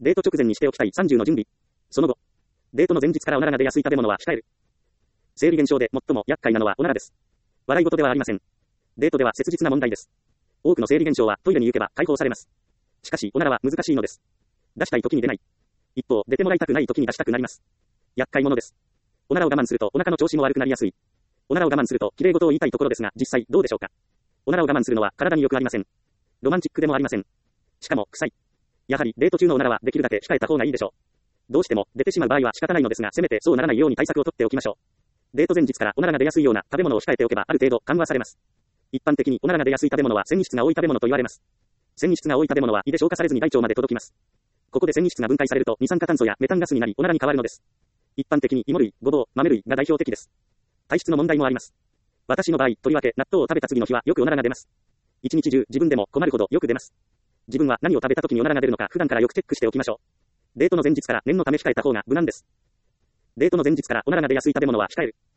デート直前にしておきたい30の準備。その後。デートの前日からおならが出やすい食べ物は控える。生理現象で最も厄介なのはおならです。笑い事ではありません。デートでは切実な問題です。多くの生理現象はトイレに行けば解放されます。しかし、おならは難しいのです。出したい時に出ない。一方、出てもらいたくない時に出したくなります。厄介者です。おならを我慢するとお腹の調子も悪くなりやすい。おならを我慢すると綺麗事を言いたいところですが、実際どうでしょうか。おならを我慢するのは体に良くありません。ロマンチックでもありません。しかも、臭い。やはり、デート中のおならはできるだけ控えた方がいいでしょう。どうしても、出てしまう場合は仕方ないのですが、せめてそうならないように対策を取っておきましょう。デート前日からおならが出やすいような食べ物を控えておけばある程度緩和されます。一般的におならが出やすい食べ物は繊維質が多い食べ物と言われます。繊維質が多い食べ物は胃で消化されずに大腸まで届きます。ここで繊維質が分解されると二酸化炭素やメタンガスになりおならに変わるのです。一般的に芋類、ごぼう、豆類が代表的です。体質の問題もあります。私の場合、とりわけ納豆を食べた次の日はよくおならが出ます。一日中自分でも困るほどよく出ます。自分は何を食べた時におならが出るのか普段からよくチェックしておきましょう。デートの前日から念のため控えた方が無難です。デートの前日からおならが出やすい食べ物は控える。